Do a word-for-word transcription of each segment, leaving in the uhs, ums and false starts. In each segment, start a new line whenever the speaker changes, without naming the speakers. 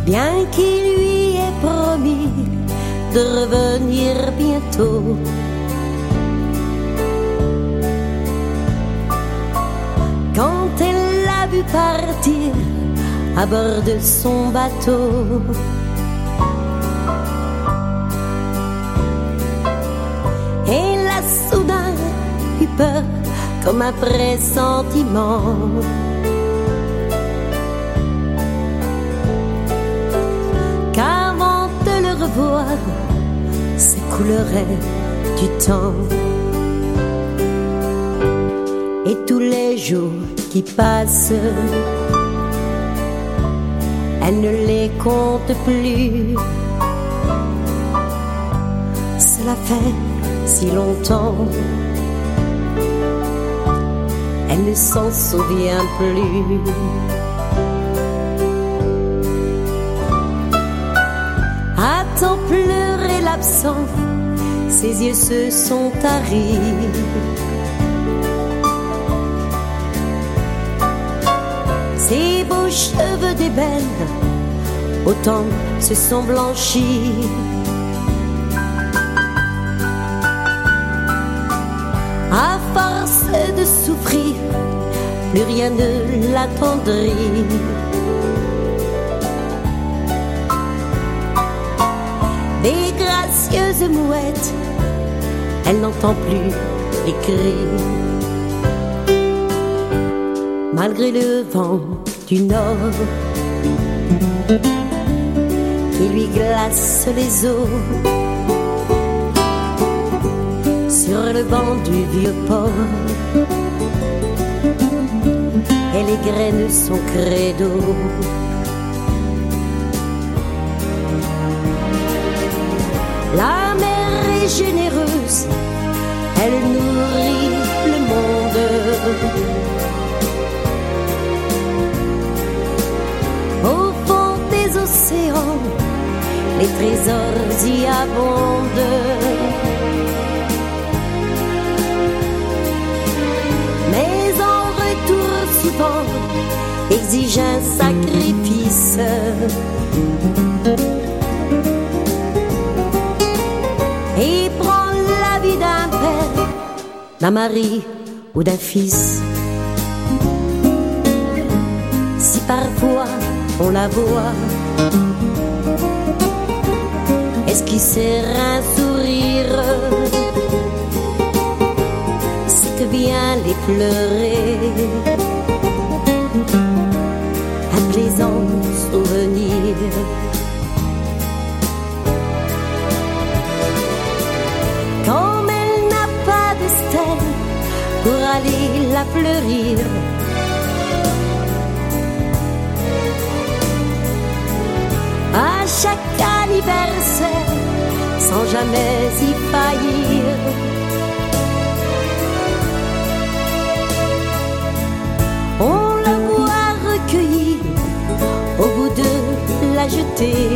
bien qu'il lui ait promis de revenir bientôt. Quand elle l'a vu partir à bord de son bateau, elle a soudain eu peur comme un pressentiment. Qu'avant de le revoir s'écoulerait du temps. Et tous les jours qui passent, elle ne les compte plus. Cela fait si longtemps, elle ne s'en souvient plus. À tant pleurer l'absent, ses yeux se sont taris. Ses beaux cheveux d'ébène, autant se sont blanchis. À force de souffrir, plus rien ne l'attendrit. Des gracieuses mouettes, elle n'entend plus les cris. Malgré le vent du nord qui lui glace les os, sur le banc du vieux port, et les graines sont credo. La mer est généreuse, elle nourrit le monde. Au fond des océans, les trésors y abondent. Mais en retour souvent exige un sacrifice. Et prend la vie d'un père, d'un mari ou d'un fils. Si parfois on la voit esquisser un sourire, c'est que bien les pleurer, un plaisant souvenir. Comme elle n'a pas de stèle pour aller la fleurir, à chaque anniversaire, sans jamais y faillir, on la voit recueillie au bout de la jetée.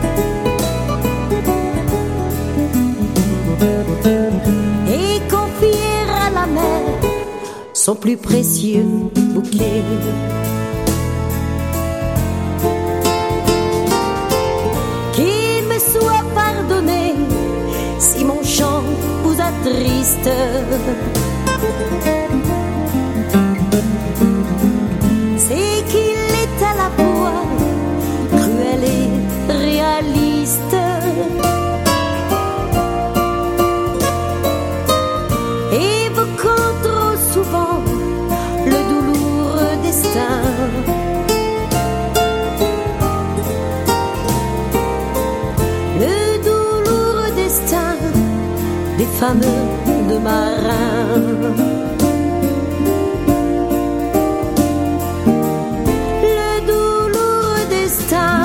Et confier à la mer son plus précieux bouquet. Qu'il me soit pardonné si mon chant vous attriste. C'est qu'il est à la fois cruel et réaliste. Évoquant trop souvent le douloureux destin. Le douloureux destin des fameux de marins. Le douloureux destin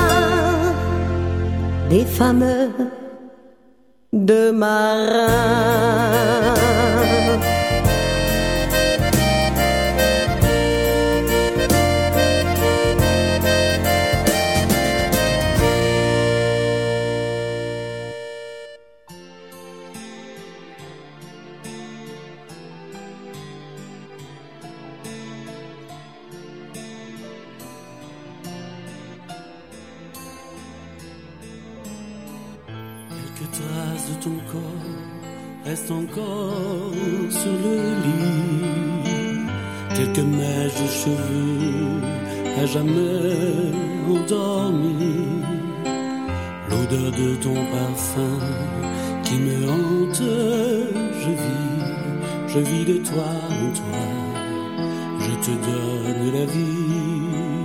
des fameux de marins.
reste encore sur le lit, quelques mèches de cheveux à jamais endormies, l'odeur de ton parfum qui me hante. Je vis, je vis de toi en toi, je te donne la vie.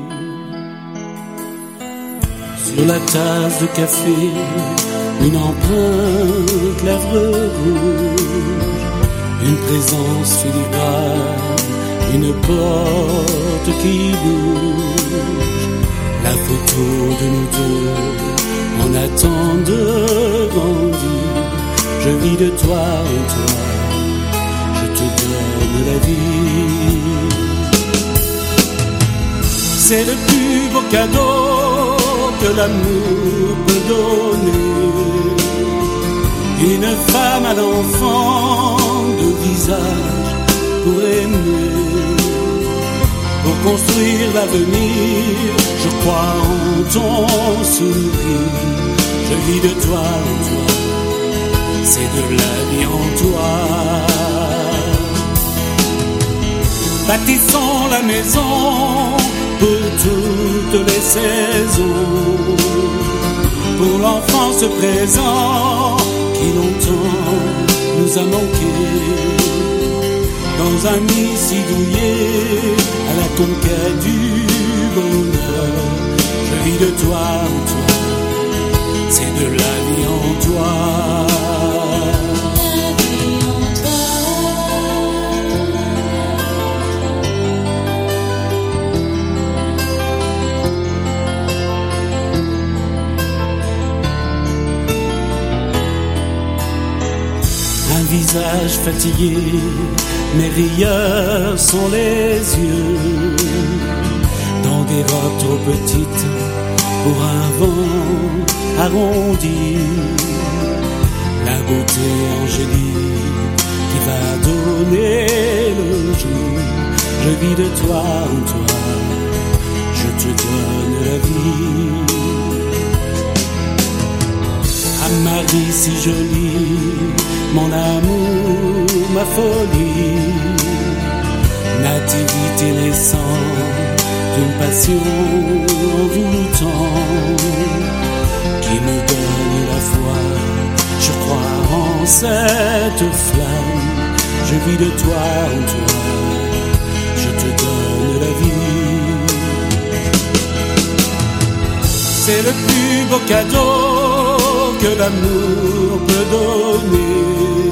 Sur la tasse de café, une empreinte, lèvres rouges, une présence filigrane, une porte qui bouge, la photo de nous deux, on attend de grandir. Je vis de toi en toi, je te donne la vie. C'est le plus beau cadeau que l'amour peut donner. Une femme à l'enfant, deux visages pour aimer, pour construire l'avenir. Je crois en ton sourire, je vis de toi en toi, c'est de la vie en toi. Bâtissons la maison pour toutes les saisons, pour l'enfance présent qui longtemps nous a manqué. Dans un nid si douillet, à la conquête du bonheur, je vis de toi en toi, c'est de la vie en toi. Visage fatigué, mes rieurs sont les yeux, dans des robes trop petites pour un vent arrondi, la beauté angélique qui va donner le jour. Je vis de toi en toi, je te donne la vie. À Marie si jolie, mon amour, ma folie, nativité naissante d'une passion envoûtante qui me donne la foi. Je crois en cette flamme, je vis de toi en toi, je te donne la vie. C'est le plus beau cadeau que l'amour peut donner.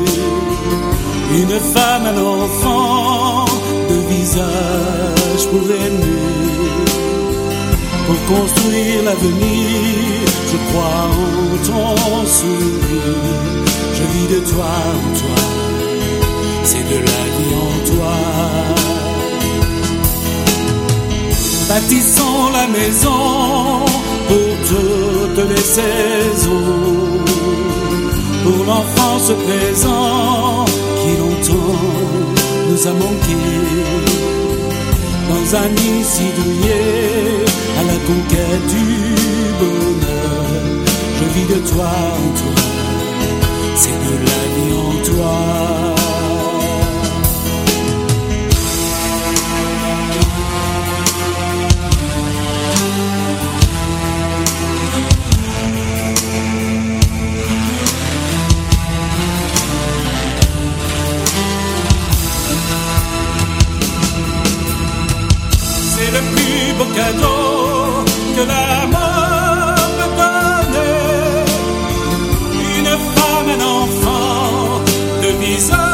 Une femme à l'enfant, deux visages pour aimer, pour construire l'avenir. Je crois en ton sourire, je vis de toi en toi, c'est de la vie en toi. Bâtissons la maison pour toutes les saisons, pour l'enfance présent qui longtemps nous a manqué. Dans un nid si douillet, à la conquête du bonheur, je vis de toi en toi, c'est de la vie en toi. Cadeau que la mort peut donner, une femme, un enfant, deux visages.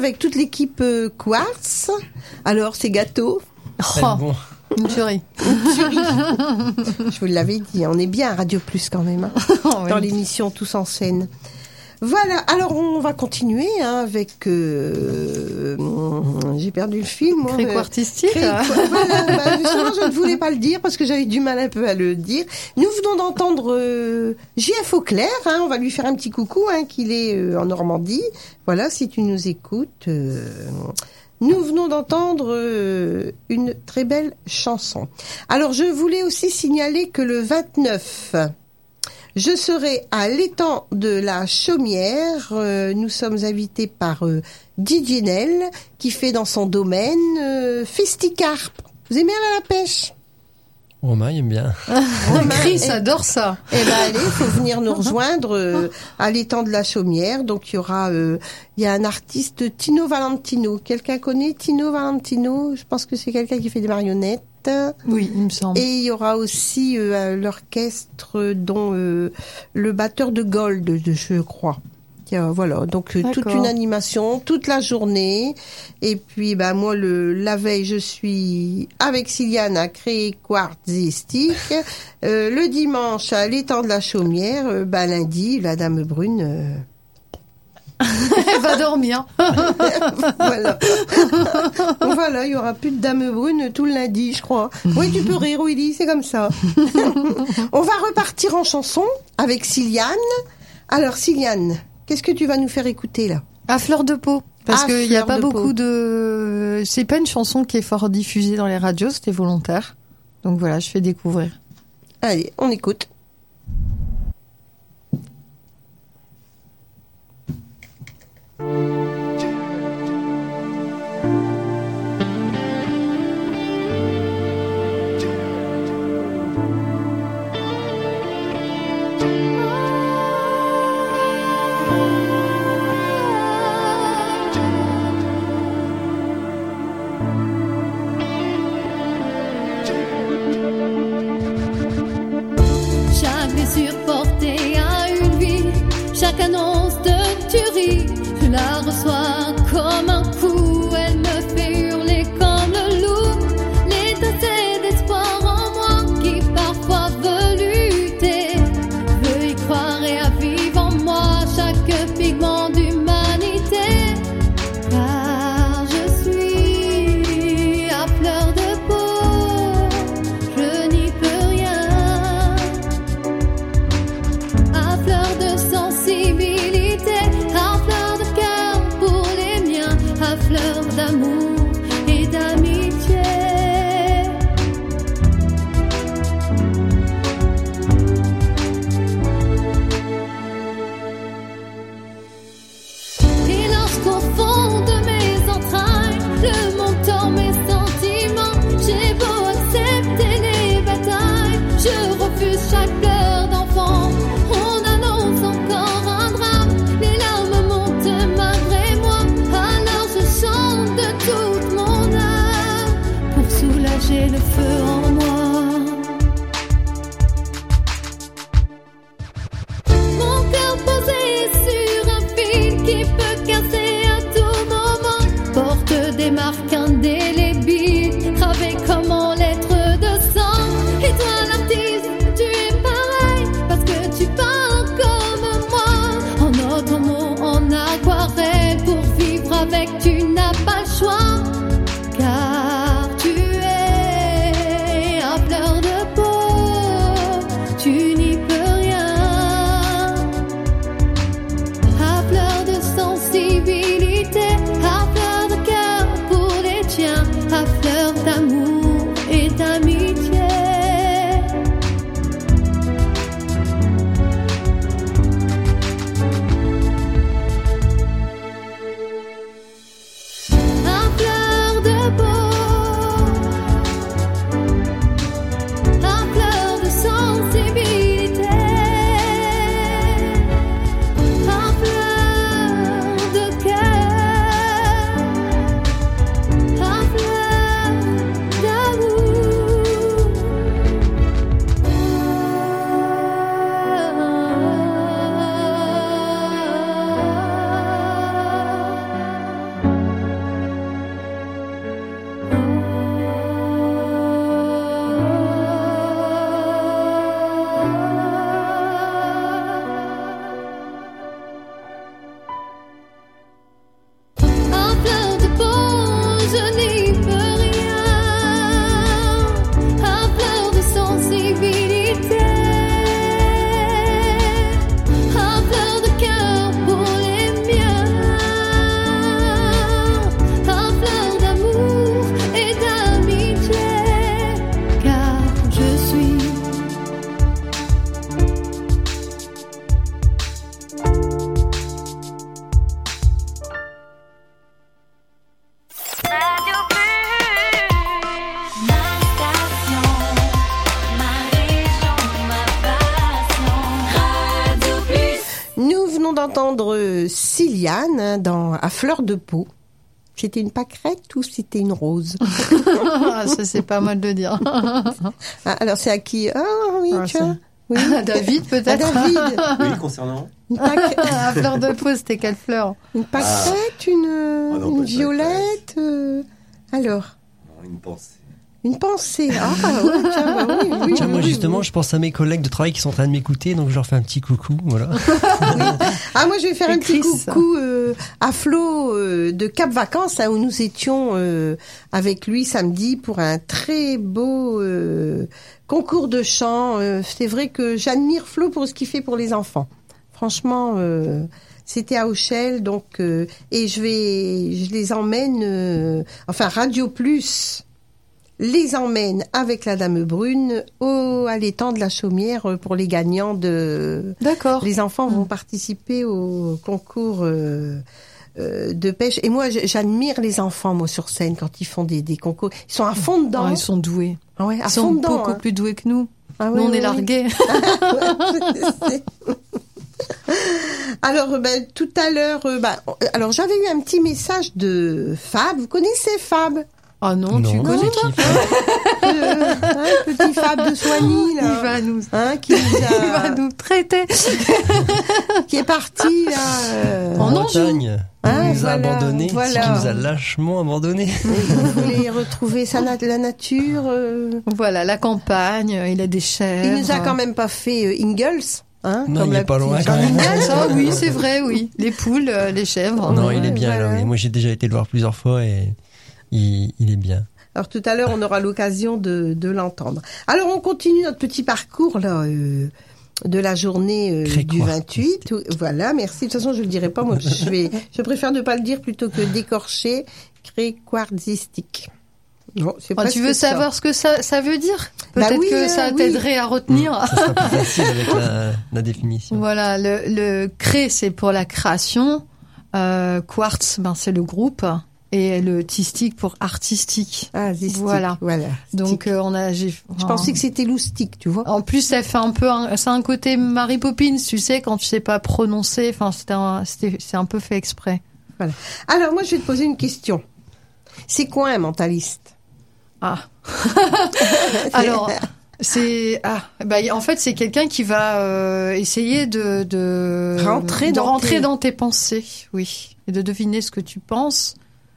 avec toute l'équipe euh, Quartz. Alors, c'est gâteau.
Oh, bon. Une tuerie.
Une tuerie. Je vous l'avais dit, on est bien à Radio Plus quand même, hein, oh, oui. Dans l'émission Tous en scène. Voilà, alors on va continuer hein, avec... Euh, j'ai perdu le fil, moi.
Créco artistique.
Créco, voilà, bah, justement, je ne voulais pas le dire parce que j'avais du mal un peu à le dire. Nous venons d'entendre euh, J F Auclair, hein, on va lui faire un petit coucou, hein, qu'il est euh, en Normandie. Voilà, si tu nous écoutes... Euh, nous venons d'entendre euh, une très belle chanson. Alors, je voulais aussi signaler que le vingt-neuf... je serai à l'étang de la Chaumière. Euh, nous sommes invités par euh, Didier Nel, qui fait dans son domaine euh, Festicarpe. Vous aimez aller à la pêche?
Romain, il aime bien.
Chris et, adore ça.
Eh ben allez, il faut venir nous rejoindre euh, à l'étang de la Chaumière. Donc il y aura, euh, il y a un artiste, Tino Valentino. Quelqu'un connaît Tino Valentino? Je pense que c'est quelqu'un qui fait des marionnettes.
Oui, il me semble.
Et il y aura aussi euh, l'orchestre dont euh, le batteur de Gold, de, je crois. Euh, voilà, donc euh, toute une animation, toute la journée. Et puis, bah moi, le la veille, je suis avec Siliane à créer Quartzistique. euh, le dimanche, à l'étang de la Chaumière. Euh, bah lundi, la Dame Brune... Euh...
Elle va dormir.
Voilà. Voilà, il y aura plus de Dame Brune tout le lundi, je crois. Oui, tu peux rire, Willy, c'est comme ça. On va repartir en chanson avec Siliane. Alors, Siliane, qu'est-ce que tu vas nous faire écouter, là?
À fleur de peau. Parce
à
qu'il n'y a pas
de
beaucoup
peau.
de... C'est pas une chanson qui est fort diffusée dans les radios, c'était volontaire. Donc voilà, je fais découvrir.
Allez, on écoute.
Chaque blessure portée à une vie, chaque annonce de tuerie, je la reçois comme un coup, elle me fait hurler comme le loup. L'étincelle d'espoir en moi qui parfois veut lutter, veut y croire et à vivre en moi chaque pigment d'humanité. Car je suis à fleur de peau, je n'y peux rien. À fleur de sensibilité, à fleur de cœur pour les miens, à fleur d'amour et d'amitié. Et lorsqu'au fond de mes entrailles, le monde tord mes sentiments, j'ai beau accepter les batailles, je refuse chaque pleur d'enfant. On annonce encore un drame, les larmes montent malgré moi, alors je chante de toute mon âme pour soulager le feu en moi. Mon cœur posé sur un fil qui peut casser à tout moment, porte des marques indélébiles, gravées comme en lettres de sang. Et toi l'artiste, tu es pareil, parce que tu parles comme moi, en autres mots, en aquarelle, pour vivre avec tu n'as pas le choix, car tu es à fleur de peau, tu n'y peux rien. À fleur de sensibilité, à fleur de cœur pour les tiens, à fleur d'amour et d'amitié. À fleur de peau, à fleur de sensibilité, à fleur de cœur, à fleur d'amour
d'entendre euh, Siliane hein, dans À fleur de peau. C'était une pâquerette ou c'était une rose?
Ah, ça, c'est pas mal de dire.
Ah, alors, c'est à qui? Ah oui,
Ah,
tu vois. Oui.
David,
À
peut-être.
David.
Oui, concernant.
Une, pâque-
À fleur de peau, c'était quelle fleur?
une pâquerette, une, euh,
Ah non,
une
pas de
violette. euh, Alors,
Une pensée.
une pensée. Ah ouais, tiens, bah oui, oui.
Tiens, moi
oui,
justement,
oui.
je pense à mes collègues de travail qui sont en train de m'écouter, donc je leur fais un petit coucou, voilà.
Ah, moi, je vais faire
Et
un petit
Chris.
coucou euh, à Flo euh, de Cap Vacances, hein, où nous étions euh, avec lui samedi pour un très beau euh, concours de chant. Euh, c'est vrai que j'admire Flo pour ce qu'il fait pour les enfants. Franchement, euh, c'était à Auchel, donc euh, et je vais, je les emmène, euh, enfin Radio Plus les emmène avec la Dame Brune au à l'étang de la Chaumière pour les gagnants de.
D'accord.
Les enfants vont participer au concours euh, euh, de pêche. Et moi, j- j'admire les enfants, moi, sur scène, quand ils font des, des concours. Ils sont à fond dedans.
Ah, ils sont doués.
Ah ouais, à
Ils
fond
sont
dedans.
beaucoup
hein.
plus doués que nous.
Ah ouais,
nous, on
ouais,
est
ouais.
largués.
Alors, ben, tout à l'heure, euh, ben, alors j'avais eu un petit message de Fab. Vous connaissez Fab?
Ah non, tu
Non,
connais
c'est
toi
qui, Fab?
Euh, hein, petit Fab de Soigny, là.
Il va nous,
Hein, qui, nous
il va
a,
nous traiter.
qui est parti, là. euh,
En
En Anjou.
Bretagne,
Ah,
il nous a
voilà,
abandonnés,
voilà.
il nous a lâchement abandonnés.
Vous voulez retrouver sa nat- la nature. euh,
Voilà, la campagne, il a des chèvres.
Il nous a quand même pas fait euh, Ingalls. Hein,
Non,
comme
il
la
est pas
petite
loin,
Jean
quand même.
Ingalls.
Ça, oui, c'est vrai, oui. Les poules, euh, les chèvres.
Non,
ouais,
il est bien
voilà.
là, oui. Moi j'ai déjà été le voir plusieurs fois et il, il est bien.
Alors tout à l'heure, on aura l'occasion de, de l'entendre. Alors on continue notre petit parcours là euh, de la journée euh,
Crécoire.
du vingt-huit. Voilà, merci. De toute façon, je le dirai pas. Moi, je vais, je préfère ne pas le dire plutôt que d'écorcher. Créquardzistique. Non, c'est
Oh,
presque
tu veux
ça.
savoir ce que ça, ça veut dire?
Bah
Peut-être
oui,
que
euh,
ça
oui.
t'aiderait à retenir.
Ça sera plus facile avec la, la définition.
Voilà, le, le cré, c'est pour la création. Euh, quartz, ben, c'est le groupe. Et le tistique pour artistique.
Ah, zistique.
Voilà.
Voilà.
Donc, euh, on a, j'ai,
Je pensais que c'était loustique, tu vois.
En plus, ça fait un peu, un, c'est un côté Mary Poppins, tu sais, quand tu sais pas prononcer. Enfin, c'était, un, c'était, c'est un peu fait exprès.
Alors moi, je vais te poser une question. C'est quoi un mentaliste?
Ah. Alors, c'est ah, bah, en fait, c'est quelqu'un qui va euh, essayer de de
Rentrer
de
dans
rentrer
tes-
dans tes pensées, oui, et de deviner ce que tu penses.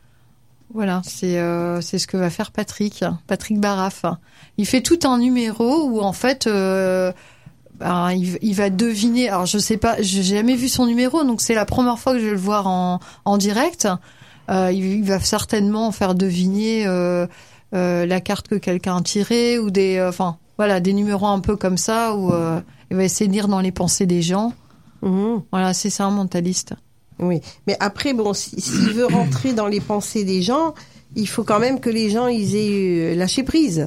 Voilà, c'est euh, c'est ce que va faire Patrick, Patrick Barraff. Il fait tout un numéro où en fait. Euh, ben, il, il va deviner. Alors je sais pas, j'ai jamais vu son numéro, donc c'est la première fois que je vais le voir en, en direct. Euh, il, il va certainement faire deviner euh, euh, la carte que quelqu'un a tirée ou des, euh, enfin voilà, des numéros un peu comme ça où euh, il va essayer de lire dans les pensées des gens.
Mhm.
Voilà, c'est ça un mentaliste.
Oui, mais après, bon, si- s'il veut rentrer dans les pensées des gens, il faut quand même que les gens ils aient euh, lâché prise.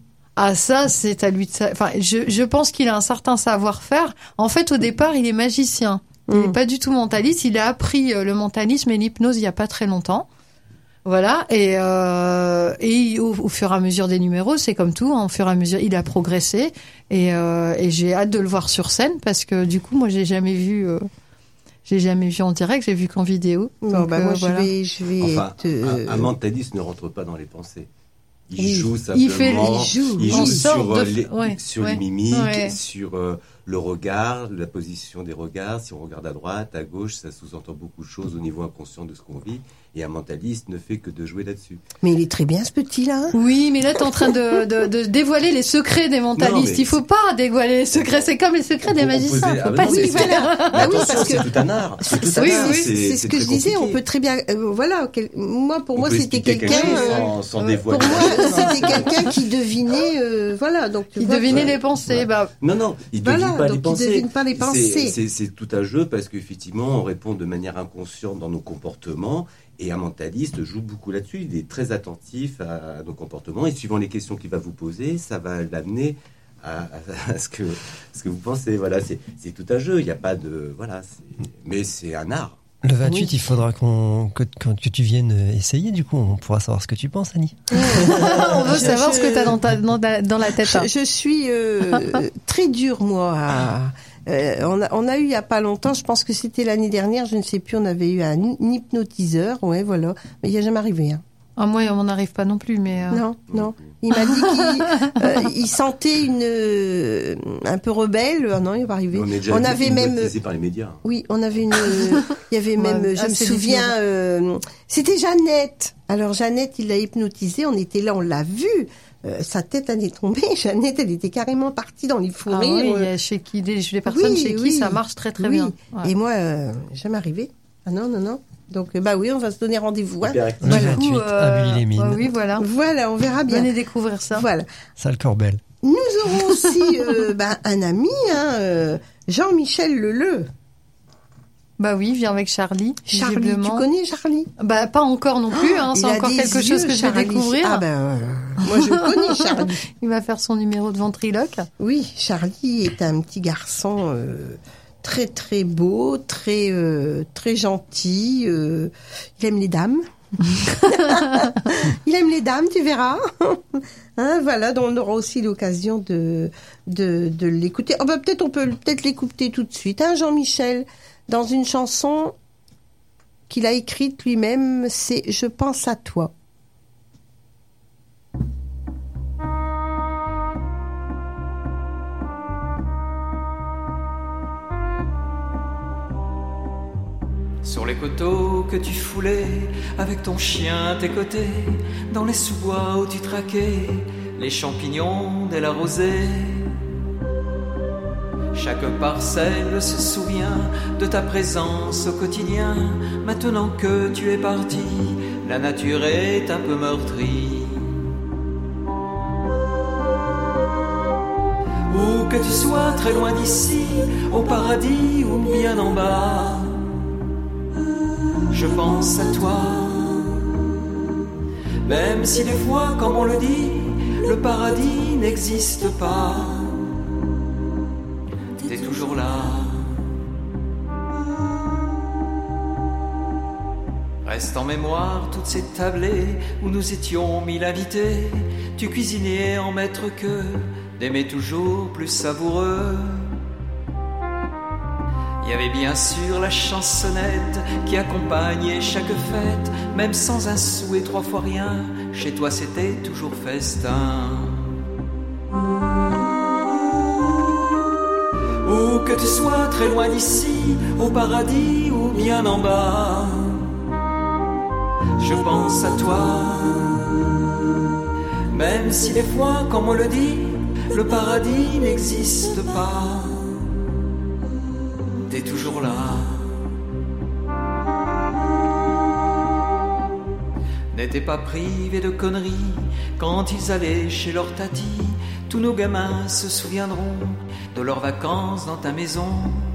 Ah ça, c'est à lui de sa... Enfin, je, je pense qu'il a un certain savoir-faire. En fait, au départ, il est magicien. Il n'est
Mm.
pas du tout mentaliste. Il a appris euh, le mentalisme et l'hypnose il y a pas très longtemps. Voilà. Et, euh, et au, au fur et à mesure des numéros, c'est comme tout. Hein, au fur et à mesure, il a progressé. Et, euh, et j'ai hâte de le voir sur scène parce que du coup, moi, j'ai jamais vu... Euh, j'ai jamais vu en direct. J'ai vu qu'en vidéo.
Bon,
Donc,
bah,
euh,
moi,
voilà.
je vais, je vais
Enfin,
te...
un, un mentaliste ne rentre pas dans les pensées. Il
Oui.
joue
Il
simplement.
fait-
il joue.
il
En
joue
sorte
sur,
de-
euh, les,
ouais,
sur
ouais,
les mimiques,
ouais.
sur euh, le regard, la position des regards. Si on regarde à droite, à gauche, ça sous-entend beaucoup de choses au niveau inconscient de ce qu'on vit. Et un mentaliste ne fait que de jouer là-dessus.
Mais il est très bien, ce petit-là.
Oui, mais là, t'es en train de, de, de dévoiler les secrets des mentalistes.
Non, mais
Il faut pas dévoiler les secrets. C'est comme les secrets des
On peut
magiciens.
poser-
Faut
ah,
pas
non,
se
mais
oui,
c'est-
voilà.
Mais
Ah oui,
attention,
parce que-
c'est tout un art. C'est tout un
Oui,
art.
oui,
C'est ce que je
très
disais, on
compliqué.
peut très bien... euh, voilà, quel- moi, pour
On
moi,
peut
c'était
expliquer
quelqu'un...
quelque chose
euh,
sans, sans
euh,
dévoiler.
Pour moi, c'était quelqu'un qui devinait... euh, voilà, donc... tu
Qui
vois,
devinait
que-
les pensées.
Ouais.
Bah,
Non, non, il ne
Voilà,
devine pas
donc
les
il
pensées.
devine pas les
C'est-
pensées.
C'est c'est tout un jeu parce qu'effectivement, on répond de manière inconsciente dans nos comportements. Et un mentaliste joue beaucoup là-dessus. Il est très attentif à, à nos comportements. Et suivant les questions qu'il va vous poser, ça va l'amener à, à- à ce, que, ce que vous pensez. Voilà, c'est c'est tout un jeu. Il n'y a pas de... Voilà, c'est- mais c'est un art.
Le vingt-huit,
Oui.
il faudra qu'on, que, que, que tu viennes essayer, du coup, on pourra savoir ce que tu penses, Annie.
on veut
Je-
savoir
je-
ce que t'as dans ta, dans, ta- dans la tête. hein.
Je, je suis euh, très dure, moi, à... Euh, on, a, on a eu il y a pas longtemps, je pense que c'était l'année dernière, je ne sais plus, on avait eu un, un hypnotiseur, ouais, voilà. Mais il n'y a jamais arrivé. Hein.
Ah, moi, on n'arrive pas non plus, mais... Euh...
Non, non. Il m'a dit qu'il euh, il sentait une euh, un peu rebelle. Ah non, il n'est pas arrivé.
On, est déjà
on avait même...
par les médias.
Oui, on avait une... Il y avait même...
Ouais,
je
ah,
me
c'est
souviens... Euh, c'était Jeannette. Alors, Jeannette, il l'a hypnotisée. On était là, on l'a vue. Euh, sa tête, elle est tombée. Jeannette, elle était carrément partie dans les fous
Ah,
rires.
oui, il y a chez qui, des, les personnes
Oui,
chez qui
oui.
ça marche très très
Oui.
bien. Ouais.
Et moi, euh, jamais arrivé. Ah non, non, non. Donc, bah oui, on va se donner rendez-vous. Hein.
Hyperactif.
Le
Du
vingt-huit,
coup,
à Bully-les-Mines.
ouais, oui, voilà.
Voilà, on verra bien.
Venez découvrir ça.
Voilà.
Salle Corbel.
Nous aurons aussi euh, bah, un ami, hein, euh, Jean-Michel Leleu.
Bah oui, viens avec Charlie.
Charlie, tu
visiblement.
connais Charlie?
Bah pas encore non plus, hein,
Il
c'est
a
encore
des
quelque
yeux,
chose que je vais
Charlie.
découvrir.
Ah ben, euh, moi je connais Charlie.
Il va faire son numéro de ventriloque.
Oui, Charlie est un petit garçon euh, très très beau, très euh, très gentil. Euh, il aime les dames. Il aime les dames, tu verras. Hein, voilà, donc on aura aussi l'occasion de de, de l'écouter. Oh, bah, peut-être on peut peut-être l'écouter tout de suite. Hein, Jean-Michel, dans une chanson qu'il a écrite lui-même, c'est « Je pense à toi ».
Sur les coteaux que tu foulais, avec ton chien à tes côtés, dans les sous-bois où tu traquais les champignons dès la rosée. Chaque parcelle se souvient de ta présence au quotidien. Maintenant que tu es parti, la nature est un peu meurtrie. Où que tu sois très loin d'ici, au paradis ou bien en bas, je pense à toi. Même si des fois, comme on le dit, le paradis n'existe pas, t'es toujours là. Reste en mémoire toutes ces tablées où nous étions mille invités. Tu cuisinais en maître que d'aimer toujours plus savoureux. Il y avait bien sûr la chansonnette qui accompagnait chaque fête. Même sans un sou et trois fois rien, chez toi c'était toujours festin. Où que tu sois très loin d'ici, au paradis ou bien en bas, je pense à toi. Même si des fois, comme on le dit, le paradis n'existe pas, t'es toujours là. N'étais pas privé de conneries quand ils allaient chez leur tati. Tous nos gamins se souviendront de leurs vacances dans ta maison.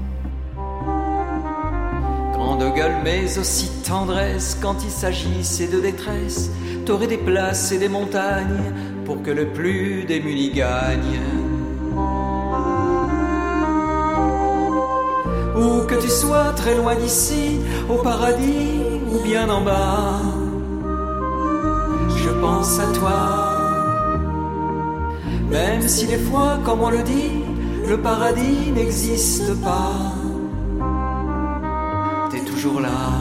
Grande gueule mais aussi tendresse quand il s'agissait de détresse. T'aurais des places et des montagnes pour que le plus démuni gagne. Où que tu sois très loin d'ici, au paradis ou bien en bas, je pense à toi. Même si des fois, comme on le dit, le paradis n'existe pas, t'es toujours là.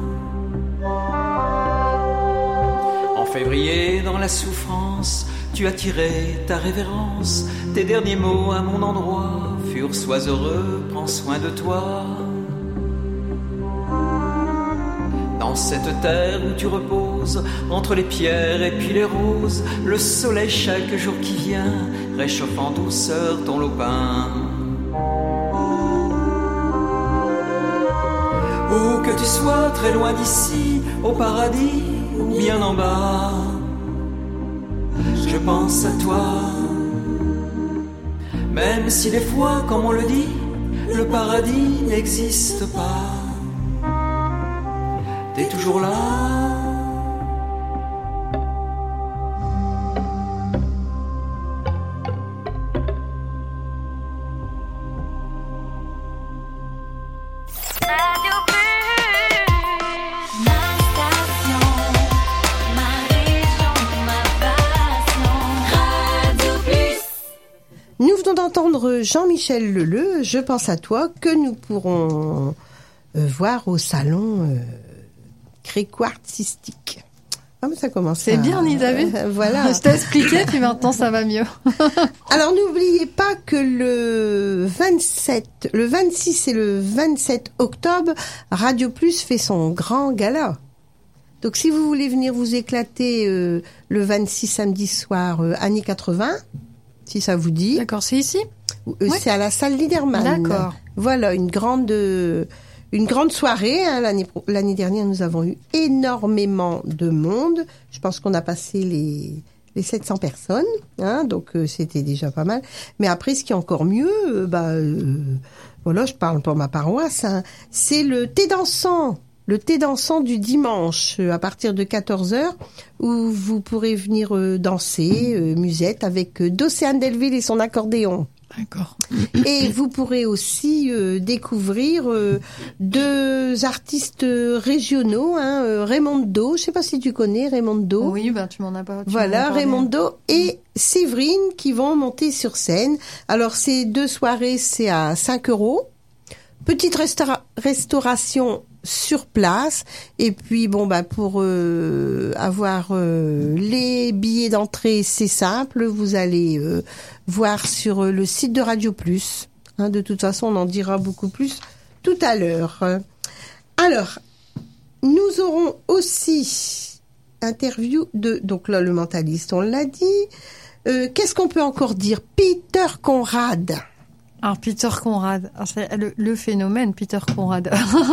En février, dans la souffrance, tu as tiré ta révérence. Tes derniers mots à mon endroit furent: sois heureux, prends soin de toi. Dans cette terre où tu reposes, entre les pierres et puis les roses, le soleil chaque jour qui vient réchauffe en douceur ton lopin. Où que tu sois très loin d'ici, au paradis ou bien en bas, je pense à toi. Même si des fois, comme on le dit, le paradis n'existe pas, t'es toujours là.
venons d'entendre Jean-Michel Leleu, Je pense à toi, que nous pourrons euh, voir au salon euh, Gréco-Artistique. Ah, mais ça commence.
C'est
à...
bien, Isabelle.
Euh, voilà.
Je t'ai expliqué, puis maintenant ça va mieux.
Alors n'oubliez pas que le vingt-sept, le vingt-six et le vingt-sept octobre, Radio Plus fait son grand gala. Donc si vous voulez venir vous éclater euh, le vingt-six samedi soir, euh, années quatre-vingts, si ça vous dit.
D'accord, c'est ici.
Euh,
Oui.
C'est à la salle Liederman.
D'accord.
Voilà, une grande, euh, une grande soirée. Hein. L'année, pro- l'année dernière, nous avons eu énormément de monde. Je pense qu'on a passé les, les sept cents personnes. Hein, donc, euh, c'était déjà pas mal. Mais après, ce qui est encore mieux, euh, bah, euh, voilà, je parle pour ma paroisse, hein, c'est le thé dansant. Le thé dansant du dimanche euh, à partir de quatorze heures où vous pourrez venir euh, danser, euh, musette, avec euh, Docéane Delville et son accordéon.
D'accord.
Et vous pourrez aussi euh, découvrir euh, deux artistes régionaux, hein, euh, Raymondo, je sais pas si tu connais Raymondo.
Oui, ben tu m'en as pas. tu m'en
Voilà,
as parlé.
Raymondo et Séverine qui vont monter sur scène. Alors ces deux soirées, c'est à cinq euros. Petite restaura- restauration sur place. Et puis bon bah pour euh, avoir euh, les billets d'entrée, c'est simple. Vous allez euh, voir sur euh, le site de Radio Plus. Hein, de toute façon, on en dira beaucoup plus tout à l'heure. Alors, nous aurons aussi interview de donc là le mentaliste, on l'a dit. Euh, qu'est-ce qu'on peut encore dire? Peter Conrad.
Alors Peter Conrad, alors, c'est le, le phénomène Peter Conrad.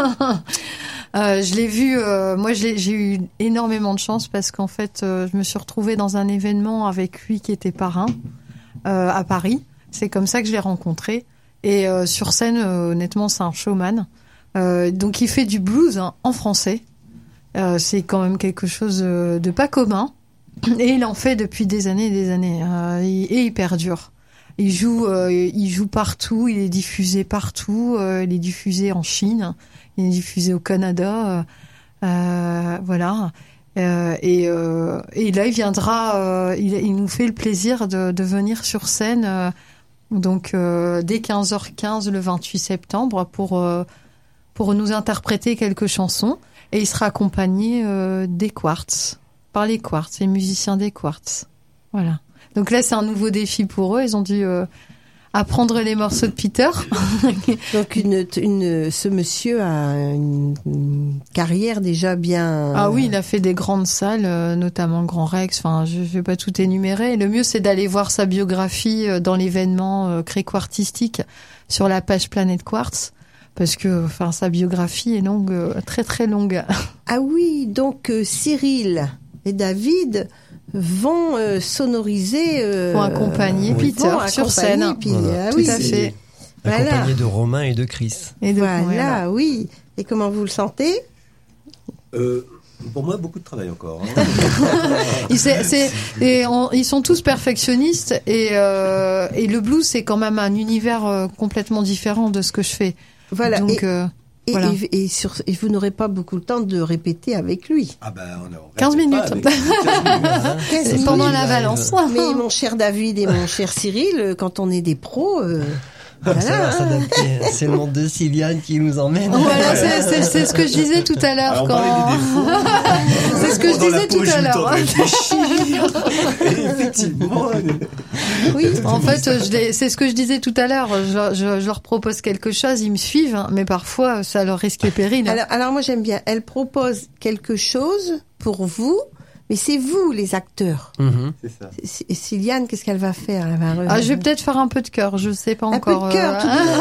euh, je l'ai vu, euh, moi je l'ai- j'ai eu énormément de chance parce qu'en fait euh, je me suis retrouvée dans un événement avec lui qui était parrain euh, à Paris. C'est comme ça que je l'ai rencontré. Et euh, sur scène, euh, honnêtement, c'est un showman. Euh, donc il fait du blues hein, en français. Euh, c'est quand même quelque chose euh, de pas commun. Et il en fait depuis des années et des années. Euh, et il perdure. Il joue, euh, il joue partout, il est diffusé partout. Euh, il est diffusé en Chine, il est diffusé au Canada, euh, euh, voilà. Euh, et, euh, et là, il viendra, euh, il, il nous fait le plaisir de, de venir sur scène, euh, donc euh, dès quinze heures quinze le vingt-huit septembre pour euh, pour nous interpréter quelques chansons. Et il sera accompagné euh, des Quartz, par les Quartz, les musiciens des Quartz, voilà. Donc là, c'est un nouveau défi pour eux. Ils ont dû euh, apprendre les morceaux de Peter.
Donc une, une, ce monsieur a une, une carrière déjà bien.
Ah oui, il a fait des grandes salles, euh, notamment le Grand Rex. Enfin, je vais pas tout énumérer. Le mieux, c'est d'aller voir sa biographie euh, dans l'événement euh, Gréco-Artistique sur la page Planète Quartz. Parce que, enfin, sa biographie est longue, euh, très très longue.
Ah oui, donc euh, Cyril et David vont euh, sonoriser, euh,
Vont accompagner
oui,
Peter
vont
sur
accompagner
scène.
Puis,
Voilà,
ah
tout
oui,
à fait.
Voilà.
Accompagné de Romain et de Chris.
Et donc,
Voilà,
voilà.
oui. Et comment vous le sentez?
Euh, pour moi, beaucoup de travail encore. Hein.
Ils, c'est, c'est, et on- ils sont tous perfectionnistes et, euh, et le blues, c'est quand même un univers euh, complètement différent de ce que je fais.
Voilà.
Donc,
et,
euh,
et,
voilà.
et, et sur, et vous n'aurez pas beaucoup de temps de répéter avec lui.
Ah ben, on a, on
quinze
répète
minutes.
pas avec- quinze minutes.
quinze
c'est pendant
minutes.
la Valence.
Mais mon cher David et mon cher Cyril, quand on est des pros, euh,
Ça
voilà.
va
hein.
s'adapter. C'est le monde de Sylviane qui nous emmène.
Voilà, c'est, c'est, c'est ce que je disais tout à l'heure.
Alors, on
quand...
parlait des défauts.
C'est ce que je
Pendant la
disais tout
pause,
à
j'ai eu le temps
l'heure.
de réfléchir. Et effectivement.
Oui, en fait, je les- c'est ce que je disais tout à l'heure. Je, je, je leur propose quelque chose, ils me suivent, hein, mais parfois, ça leur risque et péril.
Alors, alors moi j'aime bien. Elle propose quelque chose pour vous, mais c'est vous les acteurs.
Mhm.
C'est ça.
C- Sylviane, qu'est-ce qu'elle va faire? Elle va
Ah, je vais peut-être faire un peu de cœur, je sais pas
un
encore.
peu de cœur.
euh,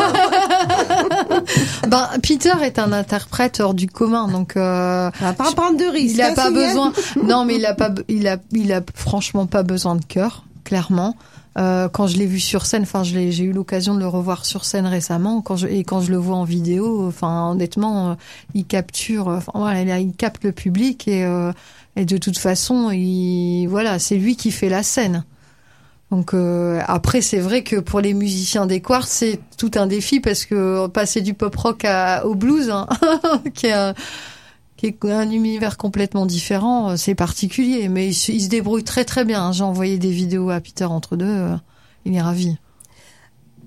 tout de
Ben, Peter est un interprète hors du commun, donc euh,
On va pas prendre de risques.
il a
hein,
pas
Sylviane.
besoin. Non, mais il a pas, il a, il a franchement pas besoin de cœur, clairement. Euh, quand je l'ai vu sur scène, enfin, je l'ai, j'ai eu l'occasion de le revoir sur scène récemment. Quand je, et quand je le vois en vidéo, enfin, honnêtement, euh, il capture, enfin, voilà, il capte le public et, euh, et de toute façon, il, voilà, c'est lui qui fait la scène. Donc euh, après, c'est vrai que pour les musiciens des Quartz, c'est tout un défi parce que passer du pop rock à, au blues, hein, qui est un, qui est un univers complètement différent, c'est particulier. Mais il se, il se débrouille très très bien. J'ai envoyé des vidéos à Peter entre deux, euh, il est ravi.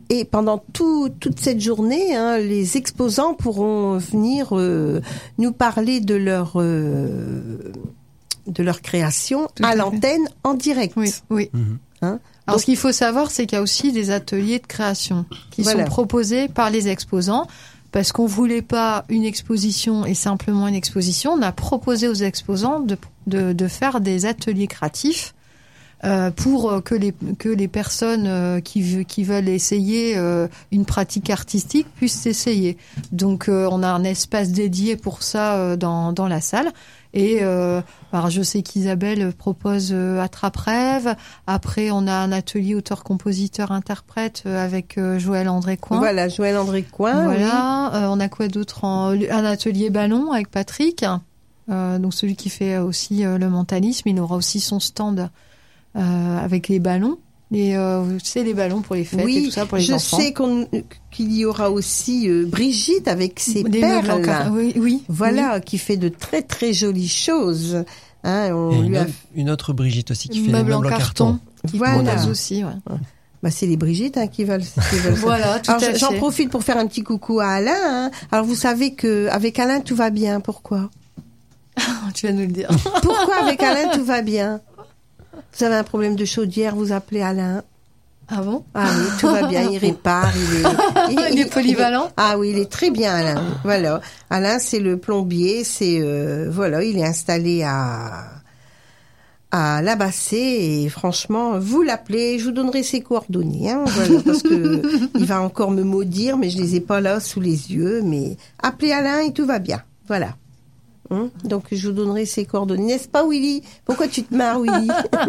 et pendant tout, toute cette journée, hein, les exposants pourront venir euh, nous parler de leur euh, de leur création
Tout
à,
à fait.
l'antenne en direct.
Oui, oui.
Mhm.
Hein.
Alors,
Donc-
ce qu'il faut savoir, c'est qu'il y a aussi des ateliers de création qui
Voilà.
sont proposés par les exposants. Parce qu'on voulait pas une exposition et simplement une exposition, on a proposé aux exposants de, de, de faire des ateliers créatifs euh, pour que les, que les personnes euh, qui, ve- qui veulent essayer euh, une pratique artistique puissent essayer. Donc euh, on a un espace dédié pour ça euh, dans, dans la salle. Et euh, alors je sais qu'Isabelle propose euh, Attrape-Rêve. Après, on a un atelier auteur-compositeur-interprète euh, avec euh, Joël André Coin.
Voilà, Joël André Coin.
Voilà, euh, on a quoi d'autre en... Un atelier ballon avec Patrick, euh, donc celui qui fait aussi euh, le mentalisme. Il aura aussi son stand euh, avec les ballons. Les, euh, vous savez, les ballons pour les fêtes
Oui,
et tout ça pour les
je
enfants.
sais qu'on, qu'il y aura aussi euh, Brigitte avec ses
Des meubles en
perles.
car- Oui, oui.
Voilà, qui fait de très très jolies choses. Hein, on
Et
lui
une,
a...
autre, une autre Brigitte aussi qui
Oui.
fait
Meubles
les
en
meubles en carton.
carton. Qui
Voilà.
propose aussi, ouais.
bah, c'est les Brigitte hein, qui veulent. Qui veulent ça.
Voilà, tout
Alors,
à
j'en
fait.
profite pour faire un petit coucou à Alain. Hein. Alors vous savez que avec Alain tout va bien. Pourquoi
Tu vas nous le dire.
Pourquoi avec Alain tout va bien? Vous avez un problème de chaudière, vous appelez Alain.
Ah bon?
Ah oui, tout va bien, il répare, il est,
Il est polyvalent.
Ah oui, il est très bien, Alain. Voilà, Alain, c'est le plombier, c'est euh, voilà, il est installé à à La Bassée et franchement, vous l'appelez, je vous donnerai ses coordonnées, hein, voilà, parce que il va encore me maudire, mais je les ai pas là sous les yeux, mais appelez Alain et tout va bien, voilà. Hum, donc je vous donnerai ses coordonnées, n'est-ce pas Willy? Pourquoi tu te marres, Willy?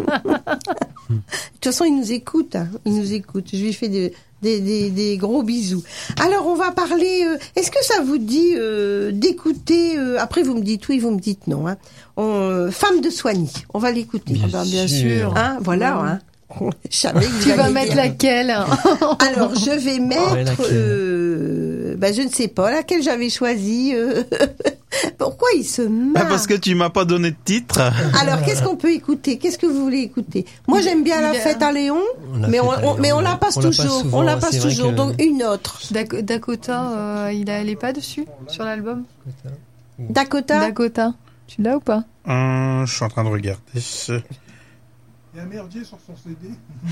De toute façon, il nous écoute, hein, il nous écoute. Je lui fais des, des, des, des gros bisous. Alors, on va parler. Euh, est-ce que ça vous dit euh, d'écouter euh, après, vous me dites oui, vous me dites non. Hein, on, euh, Femme de Soigny. On va l'écouter.
Bien
Ah ben, bien
sûr.
sûr.
Hein, voilà. Hein. Je savais que vous
Tu vas
alliez
mettre
dire.
laquelle?
Alors, je vais
Ouais,
mettre.
laquelle
Euh, ben, je ne sais pas laquelle j'avais choisi. Euh, pourquoi il se marre?
Ah, parce que tu m'as pas donné de titre.
Alors, qu'est-ce qu'on peut écouter? Qu'est-ce que vous voulez écouter? Moi, j'aime bien la
Il est-
fête à Léon,
On l'a
mais
fait
on,
à
on-
Léon,
mais on
ouais.
la passe
On la passe
toujours.
souvent,
on la
ouais,
passe
c'est vrai
toujours.
que-
Donc, une autre.
Dak- Dakota, euh, il a, elle est pas dessus sur l'album.
Dakota?
Dakota, tu l'as ou pas?
Hum, je suis en train de regarder. ce-
Il y a un merdier sur son C D.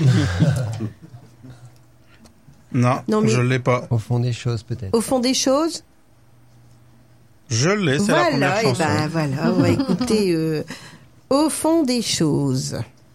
Non,
Non, mais-
je l'ai pas.
Au fond des choses, peut-être.
Au fond des choses?
Je l'ai, c'est la première
Voilà, et
chanson.
ben voilà, on va écouter euh, Au fond des choses.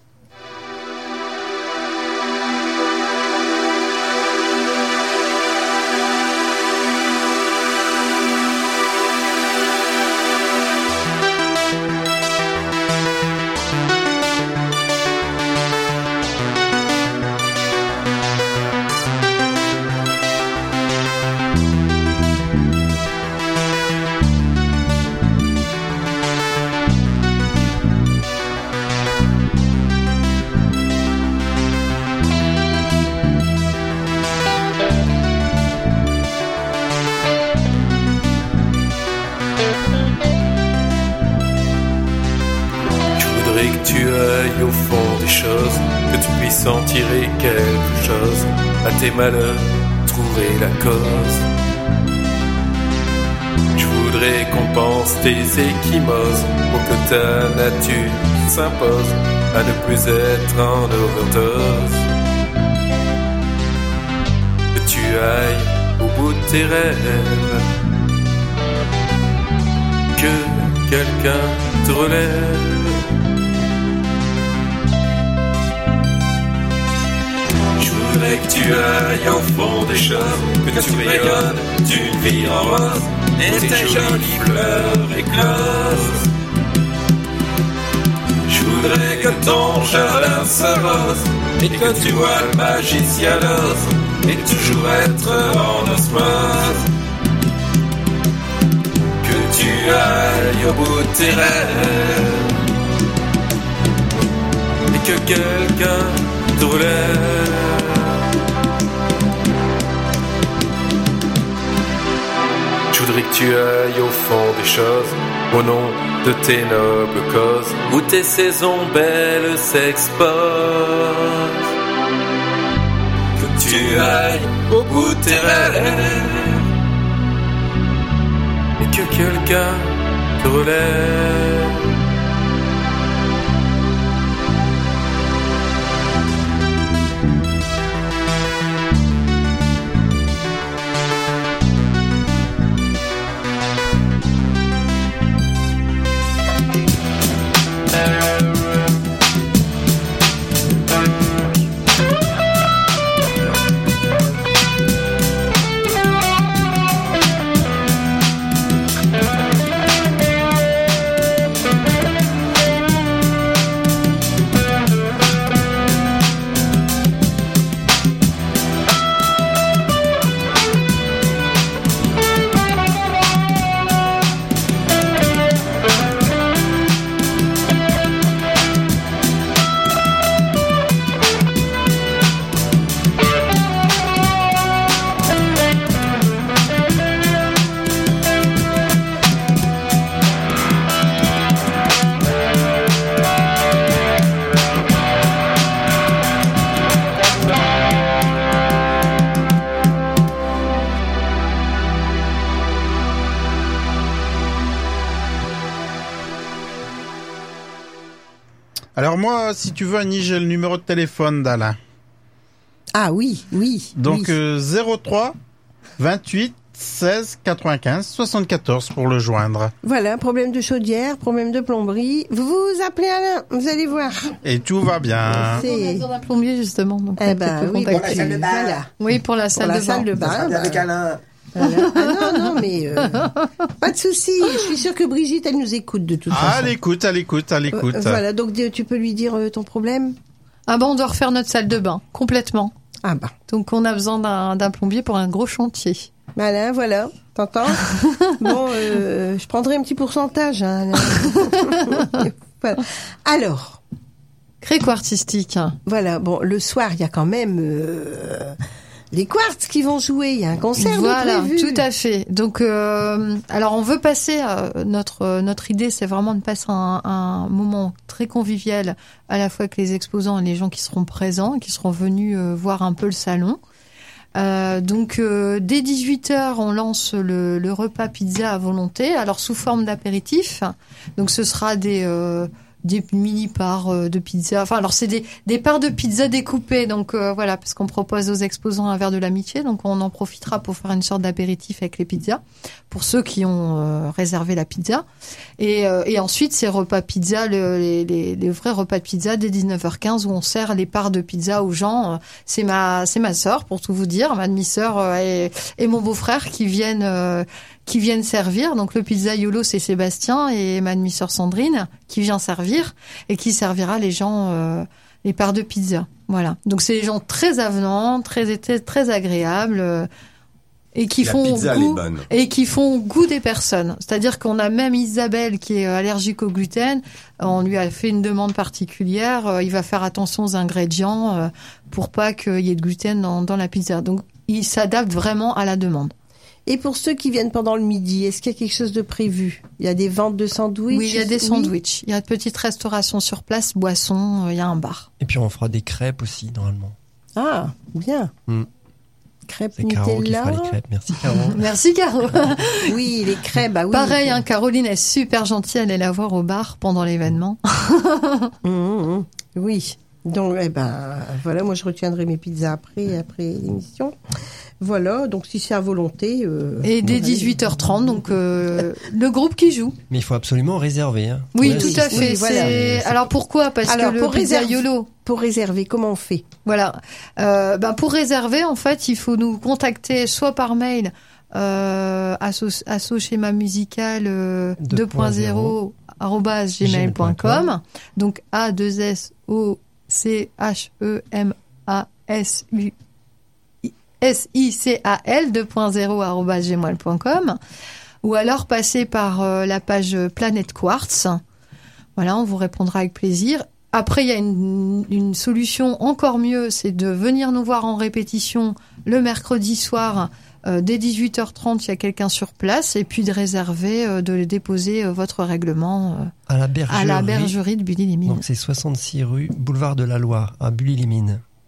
Je voudrais que tu ailles au fond des choses, que tu puisses en tirer quelque chose, à tes malheurs, trouver la cause. Je voudrais qu'on pense tes échymoses, pour que ta nature s'impose, à ne plus être en overdose. Que tu ailles au bout de tes rêves, que quelqu'un te relève. Je voudrais que tu ailles au fond des choses, que tu rayonnes d'une vie en rose, et tes jolies fleurs éclosent. Je voudrais que ton jardin s'arrose, et que tu vois le magicien l'ose, et toujours être en osmose. Que tu ailles au bout de tes rêves, et que quelqu'un te relève. Je voudrais que tu ailles au fond des choses, au nom de tes nobles causes, où tes saisons belles s'exposent. Que tu ailles au bout de tes rêves et que quelqu'un te relève.
Alors moi, si tu veux, Annie, j'ai le numéro de téléphone d'Alain.
Ah oui, oui.
Donc
oui.
euh, zéro trois vingt-huit seize quatre-vingt-quinze soixante-quatorze pour le joindre.
Voilà, problème de chaudière, problème de plomberie. Vous vous appelez Alain, vous allez voir.
Et tout va bien.
C'est-
On a besoin d'un plombier justement. Donc
Eh
on
ben
peut te
oui,
contacter.
pour la salle de bain. Voilà.
Oui, pour la
Pour
salle
la
de bain.
salle de bain.
Ça,
bah,
avec Alain.
voilà. Ah non, non, mais euh, pas de souci. Je suis sûre que Brigitte, elle nous écoute de toute
Ah,
façon.
elle écoute, elle écoute, elle écoute.
Euh, voilà, donc euh, tu peux lui dire euh, ton problème.
Ah ben on doit refaire notre salle de bain complètement.
Ah bah.
Donc on a besoin d'un d'un plombier pour un gros chantier.
Alain, voilà, t'entends? Bon, euh, je prendrai un petit pourcentage. Hein, Alain. Voilà. Alors,
Gréco artistique.
voilà, bon, le soir, il y a quand même euh, les Quartz qui vont jouer. Il y a un concert de
Voilà,
prévu.
tout à fait. Donc, euh, alors on veut passer. euh, notre euh, notre idée, c'est vraiment de passer un, un moment très convivial, à la fois avec les exposants et les gens qui seront présents, qui seront venus euh, voir un peu le salon. Euh, donc, euh, dès dix-huit heures, on lance le, le repas pizza à volonté, alors sous forme d'apéritif. Donc, ce sera des euh, des mini parts euh, de pizza. Enfin, alors c'est des des parts de pizza découpées. Donc euh, voilà, parce qu'on propose aux exposants un verre de l'amitié, donc on en profitera pour faire une sorte d'apéritif avec les pizzas pour ceux qui ont euh, réservé la pizza. Et euh, et ensuite, ces repas pizza, le, les, les les vrais repas de pizza dès dix-neuf heures quinze où on sert les parts de pizza aux gens. Euh, C'est ma c'est ma sœur, pour tout vous dire, ma demi-sœur euh, et et mon beau-frère qui viennent euh, qui viennent servir. Donc le pizzaïolo, c'est Sébastien et ma demi-sœur Sandrine qui vient servir et qui servira les gens euh, les parts de pizza. Voilà. Donc c'est des gens très avenants, très très, très agréables euh, et qui
La
font
pizza, elle est
goût
bonne.
et qui font goût des personnes. C'est-à-dire qu'on a même Isabelle qui est allergique au gluten. On lui a fait une demande particulière. Euh, Il va faire attention aux ingrédients euh, pour pas qu'il y ait de gluten dans, dans la pizza. Donc il s'adapte vraiment à la demande.
Et pour ceux qui viennent pendant le midi, est-ce qu'il y a quelque chose de prévu? Il y a des ventes de sandwichs?
Oui, il y a des sandwichs. Il y a de petites restaurations sur place, boissons, euh, il y a un bar.
Et puis on fera des crêpes aussi, normalement.
Ah, bien.
Mm.
Crêpes
C'est Caro qui
Nutella.
fera les crêpes. Merci Caro.
Merci Caro.
Oui, les crêpes, bah oui.
Pareil, hein, Caroline est super gentille, elle est la voir au bar pendant l'événement.
Mmh, mmh. Oui. Donc, eh ben, voilà, moi je retiendrai mes pizzas après, après l'émission. Voilà, donc si c'est à volonté. Euh,
Et dès
on va-
dix-huit heures trente, donc euh, le groupe qui joue.
Mais il faut absolument réserver. Hein.
Oui,
Ouais,
tout
c'est-
à fait.
oui, voilà.
C'est- Alors pourquoi? Parce
Alors,
que le
pour réserver-
pizzaïolo.
Pour réserver, comment on fait?
Voilà. Euh, ben pour réserver, en fait, il faut nous contacter soit par mail euh, asso, asso schéma musical euh, deux point zéro arobase gmail point com. Donc A deux S O C H E M A S U S I C A L deux point zéro arobase gmail point com, ou alors passer par euh, la page Planète Quartz. Voilà, on vous répondra avec plaisir. Après, il y a une, une solution encore mieux, c'est de venir nous voir en répétition le mercredi soir euh, dès dix-huit heures trente. Il y a quelqu'un sur place, et puis de réserver, euh, de déposer euh, votre règlement euh,
À la bergerie.
à la bergerie de Bully-les-Mines.
Donc c'est soixante-six rue Boulevard de la Loire à Bully-les-Mines.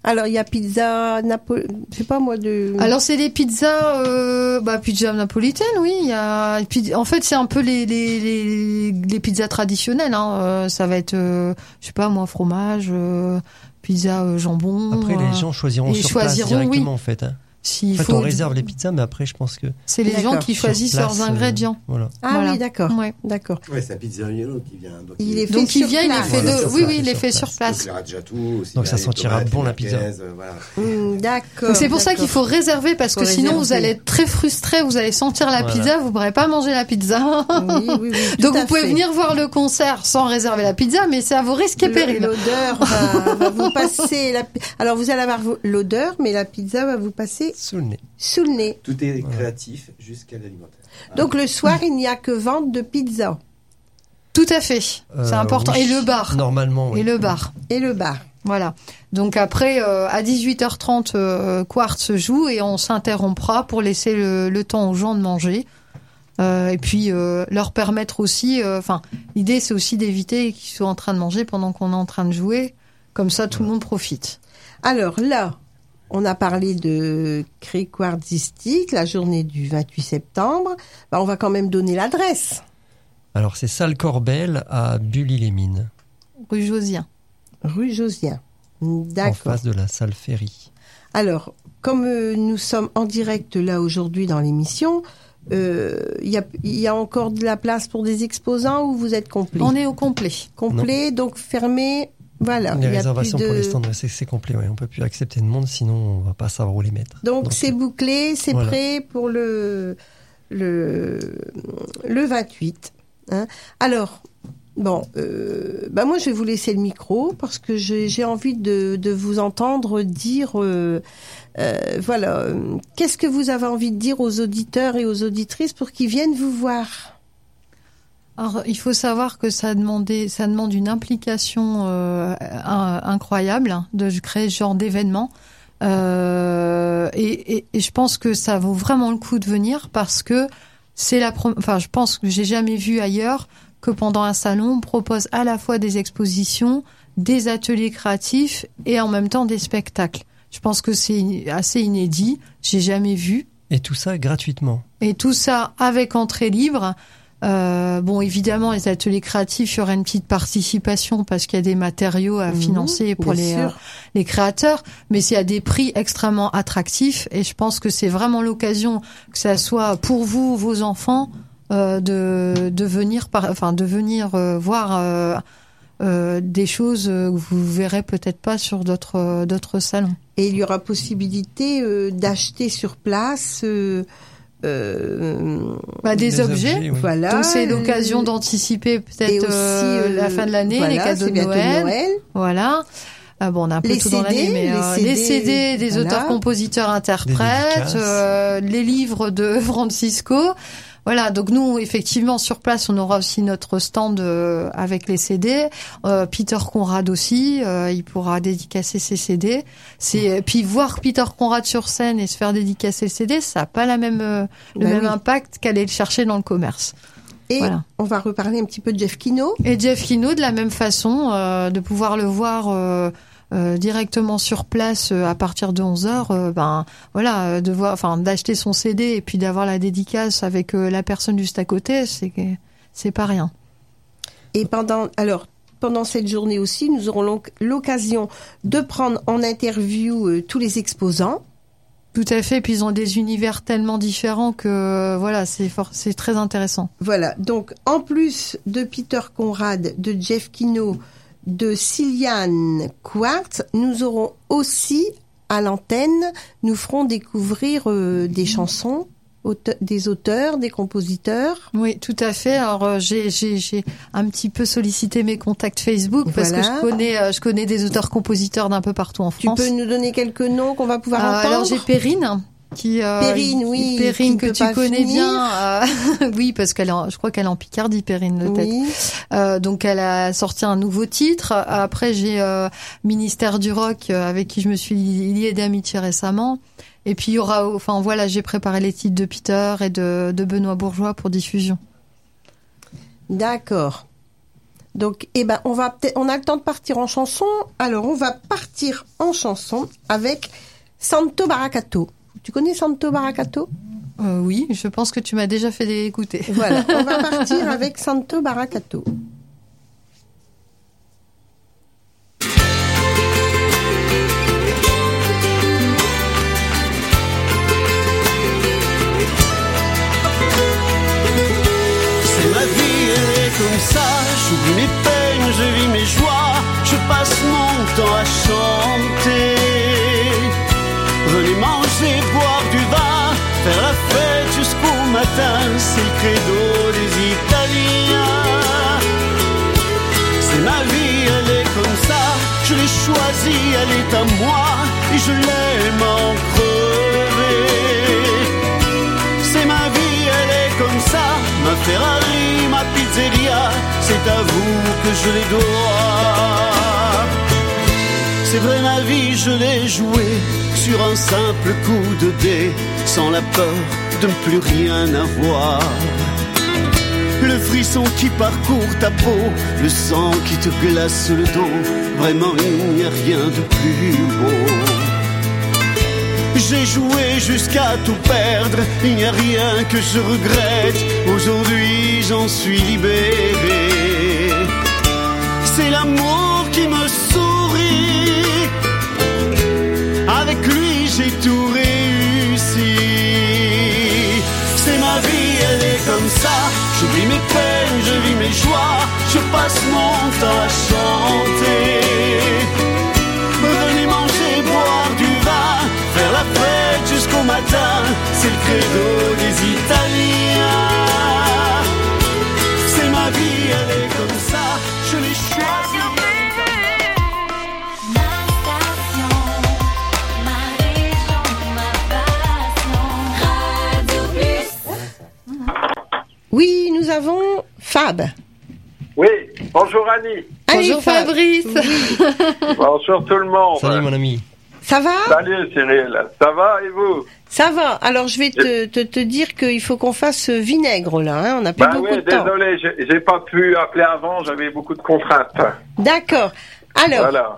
Alors, il y a pizza Napoli, je sais pas moi de.
Alors c'est des pizzas, euh, bah pizza napolitaine, oui. Il y a, en fait c'est un peu les les les, les pizzas traditionnelles. Hein. Euh, ça va être, euh, je sais pas moi, fromage, euh, pizza euh, jambon.
Après les
euh,
gens choisiront sur
choisiront,
place directement
oui.
en fait. Hein.
S'il
en fait,
faut...
on réserve les pizzas, mais après, je pense que...
C'est les
D'accord.
gens qui choisissent
Sur place,
leurs ingrédients.
euh, voilà.
Ah
Voilà.
oui, d'accord.
Ouais.
D'accord.
Ouais, c'est un pizzeriolo qui vient. Donc
Il est fait
Donc il
sur
vient, il est
place.
fait
Voilà,
de,
sur
oui,
place,
oui, il est
sur
fait
place.
sur place.
Donc, les rajouts, aussi
Donc,
bien
ça
les
sentira
tomates,
bon,
les
la pizza.
merguez, euh, voilà.
Hum, d'accord.
Donc c'est pour ça
d'accord.
qu'il faut réserver parce
Faut
que sinon vous
réserver.
allez être très frustré, vous allez sentir la
Voilà.
pizza, vous pourrez pas manger la pizza.
Oui, oui, oui. tout
Donc
à
vous pouvez
fait.
venir voir le concert sans réserver la pizza, mais c'est à vos risques et
Le-
périls.
L'odeur va, va vous passer. La... Alors vous allez avoir vo- l'odeur, mais la pizza va vous passer
Sous le nez.
sous le nez.
Tout est créatif jusqu'à l'alimentaire.
Donc le soir, il n'y a que vente de pizza
Tout à fait, c'est
Euh,
important.
oui.
Et le bar.
Normalement, oui.
Et le bar.
et le bar.
Voilà. Donc après, euh, à dix-huit heures trente, euh, Quartz joue et on s'interrompra pour laisser le, le temps aux gens de manger. Euh, et puis euh, leur permettre aussi, enfin, l'idée c'est aussi d'éviter qu'ils soient en train de manger pendant qu'on est en train de jouer. Comme ça, tout le monde profite.
Alors là, on a parlé de Cré Quartzistique, la journée du vingt-huit septembre. Bah, on va quand même donner l'adresse.
Alors, c'est Salle Corbel à Bully-les-Mines,
Rue Josien.
Rue Josien.
en
D'accord.
face de la salle Ferry.
Alors, comme euh, nous sommes en direct là aujourd'hui dans l'émission, euh, il y, a, il y a encore de la place pour des exposants ou vous êtes complet
On est au complet.
Complet, donc fermé. Voilà.
Les
il y a
réservations
plus de...
pour les stands, ouais, c'est, c'est complet. Ouais. On peut plus accepter de monde, sinon on va pas savoir où les mettre.
Donc c'est bouclé, c'est
voilà.
prêt pour le le le vingt-huit. Hein. Alors bon, euh, bah moi je vais vous laisser le micro parce que j'ai, j'ai envie de de vous entendre dire euh, euh, voilà euh, qu'est-ce que vous avez envie de dire aux auditeurs et aux auditrices pour qu'ils viennent vous voir.
Alors, il faut savoir que ça demandait, ça demande une implication euh, un, incroyable de créer ce genre d'événement. Euh, et, et, et je pense que ça vaut vraiment le coup de venir parce que c'est la, pro- enfin, je pense que j'ai jamais vu ailleurs que pendant un salon, on propose à la fois des expositions, des ateliers créatifs et en même temps des spectacles. Je pense que c'est assez inédit. J'ai jamais vu.
Et tout ça gratuitement.
Et tout ça avec entrée libre. Euh, bon, évidemment, les ateliers créatifs, il y aura une petite participation parce qu'il y a des matériaux à
Mmh,
financer pour
bien
les,
sûr.
euh, les créateurs, mais c'est à des prix extrêmement attractifs et je pense que c'est vraiment l'occasion que ça soit pour vous, vos enfants, euh, de, de venir, par, enfin, de venir euh, voir euh, euh, des choses que vous verrez peut-être pas sur d'autres, euh, d'autres salons.
Et il y aura possibilité euh, d'acheter sur place. Euh, euh,
Bah, des,
Des
objets.
objets, oui.
Voilà.
Donc c'est l'occasion d'anticiper
Et
peut-être
aussi,
euh,
euh,
la fin de l'année,
voilà,
les cadeaux
c'est
de
bientôt
Noël.
Noël.
Voilà. Ah bon, on a un peu
Les
tout dans
C D,
l'année, mais euh,
les
les
C
C
D,
D des
voilà.
auteurs, compositeurs, interprètes,
dédicaces.
euh, les livres de Francisco. Voilà, donc nous, effectivement, sur place, on aura aussi notre stand euh, avec les C D. Euh, Peter Conrad aussi, euh, il pourra dédicacer ses C D. C'est puis voir Peter Conrad sur scène et se faire dédicacer le C D, ça n'a pas la même euh, le
Bah
même
oui.
impact qu'aller le chercher dans le commerce.
Et
Voilà.
on va reparler un petit peu de Jeff Kino.
Et Jeff Kino, de la même façon, euh, de pouvoir le voir euh, euh, directement sur place euh, à partir de onze heures, euh, ben voilà, euh, de voir, enfin d'acheter son C D et puis d'avoir la dédicace avec euh, la personne juste à côté, c'est que- c'est pas rien.
Et pendant, alors, pendant cette journée aussi, nous aurons l'oc- l'occasion de prendre en interview euh, tous les exposants.
Tout à fait. Puis ils ont des univers tellement différents que euh, voilà, c'est fort, c'est très intéressant.
Voilà. Donc, en plus de Peter Conrad, de Jeff Kino, de Cillian Quartz, nous aurons aussi à l'antenne, nous ferons découvrir euh, des chansons, aute- des auteurs, des compositeurs.
Oui, tout à fait. Alors euh, j'ai j'ai j'ai un petit peu sollicité mes contacts Facebook parce
Voilà.
que je connais euh, je connais des auteurs-compositeurs d'un peu partout en
Tu
France.
peux nous donner quelques noms qu'on va pouvoir
Euh,
entendre?
alors j'ai Perrine qui euh,
Perrine, oui,
Perrine
qui
que
ne peut
tu
pas
connais
finir.
bien euh, oui parce qu'elle est en- je crois qu'elle est en Picardie Perrine de tête.
Oui.
Euh, donc elle a sorti un nouveau titre. Après j'ai euh, Ministère du Rock euh, avec qui je me suis liée d'amitié récemment. Et puis il y aura, enfin voilà, j'ai préparé les titres de Peter et de, de Benoît Bourgeois pour diffusion.
D'accord. Donc, eh ben, on va peut-être, on a le temps de partir en chanson. Alors, on va partir en chanson avec Santo Baracato. Tu connais Santo Baracato?
Euh, oui, je pense que tu m'as déjà fait écouter.
Voilà, on va partir avec Santo Baracato.
C'est ma vie, elle est comme ça. J'oublie mes peines, je vis mes joies. Je passe mon temps à chanter. Venez manger, boire du vin, faire la fête jusqu'au matin, c'est le credo des Italiens. C'est ma vie, elle est comme ça, je l'ai choisie, elle est à moi, et je l'aime en crever. C'est ma vie, elle est comme ça, ma Ferrari, ma pizzeria, c'est à vous que je les dois. C'est vrai, ma vie, je l'ai jouée sur un simple coup de dé, sans la peur de ne plus rien avoir. Le frisson qui parcourt ta peau, le sang qui te glace le dos, vraiment il n'y a rien de plus beau. J'ai joué jusqu'à tout perdre, il n'y a rien que je regrette, aujourd'hui j'en suis libéré. C'est l'amour qui me sourit, avec lui j'ai tout réussi. C'est ma vie, elle est comme ça. J'oublie mes peines, je vis mes joies. Je passe mon temps à chanter. Venez manger, boire du vin, faire la fête jusqu'au matin. C'est le credo des Italiens. C'est ma vie, elle est comme ça. Je l'ai choisie.
Oui, nous avons Fab.
Oui, bonjour Annie.
Allez,
Bonjour
Fab.
Fabrice.
Oui.
Bonjour tout le monde.
Salut mon ami.
Ça va?
Salut Cyril. Ça va et vous?
Ça va. Alors, je vais te, te, te dire qu'il faut qu'on fasse vinaigre, là. Hein. On n'a plus
Bah
beaucoup
oui,
de temps.
désolé, j'ai j'ai pas pu appeler avant, j'avais beaucoup de contraintes.
D'accord. Alors,
Voilà.